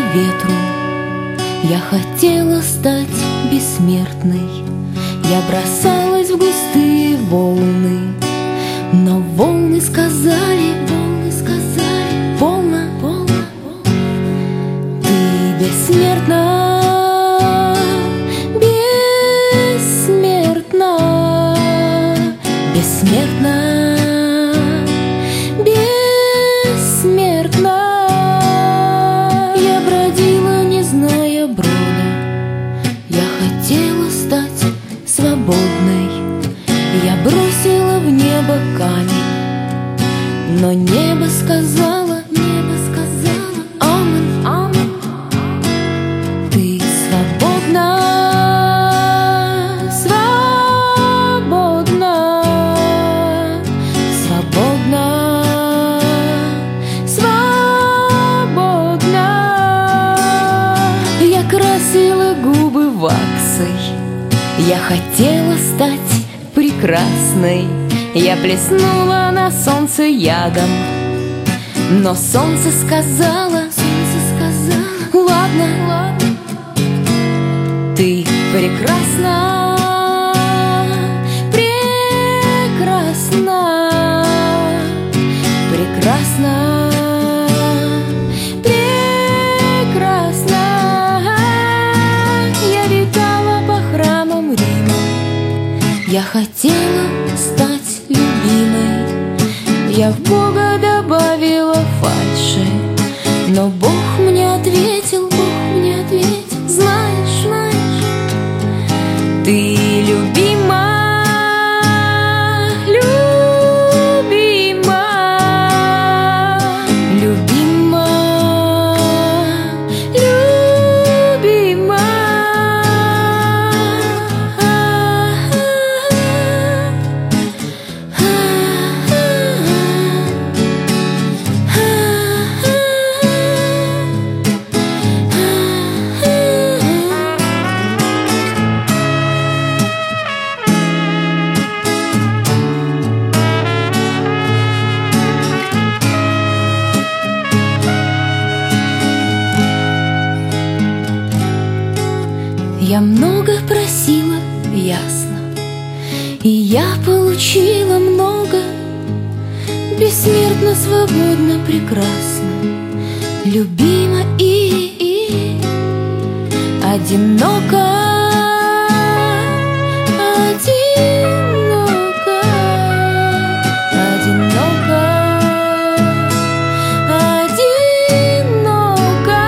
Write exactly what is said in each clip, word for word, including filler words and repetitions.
ветру. Я хотела стать бессмертной. Я бросалась в густые волны, но волны сказали, волны сказали, полно, полно, ты бессмертна, бессмертна, бессмертна, бессмертна. Я бродила, не зная брода. Я хотела стать свободной. Я бросила в небо камень, но небо сказала, небо сказала, амен, амен. Ты свободна, свободна, свободна, свободна. Я красила губы ваксой. Я хотела стать прекрасной. Я плеснула на солнце ядом, но солнце сказала, солнце сказала, ладно, ладно, ты прекрасна, прекрасна, прекрасна, прекрасна. Я витала по храмам Рима. Я хотела стать любимой. Я в Бога добавила фальши, но Бог мне ответил, Бог мне ответил, знаешь, знаешь, ты любима, любима, любима, любима. Я много просила, ясно, и я получила много. Бессмертно, свободно, прекрасно, любима и, и одиноко, одиноко, одиноко, одиноко.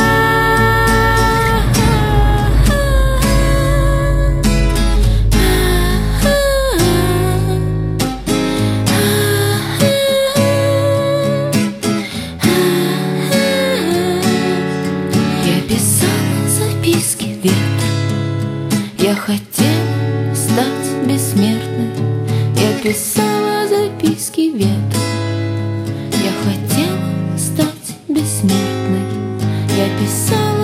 Я писала записки ветру. Я хотела стать бессмертной. Я писала записки ветру. Я хотела стать бессмертной. Я писала